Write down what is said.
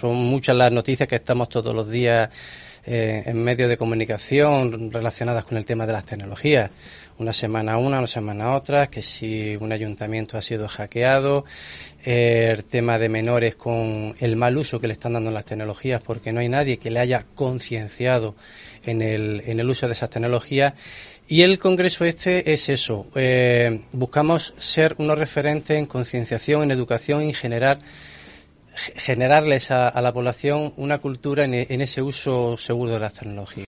son muchas las noticias que estamos todos los días en medios de comunicación relacionadas con el tema de las tecnologías. Una semana una semana otra, que si un ayuntamiento ha sido hackeado, el tema de menores con el mal uso que le están dando las tecnologías, porque no hay nadie que le haya concienciado en el uso de esas tecnologías. Y el congreso este es eso, buscamos ser unos referentes en concienciación, en educación y generarles a la población una cultura en ese uso seguro de las tecnologías.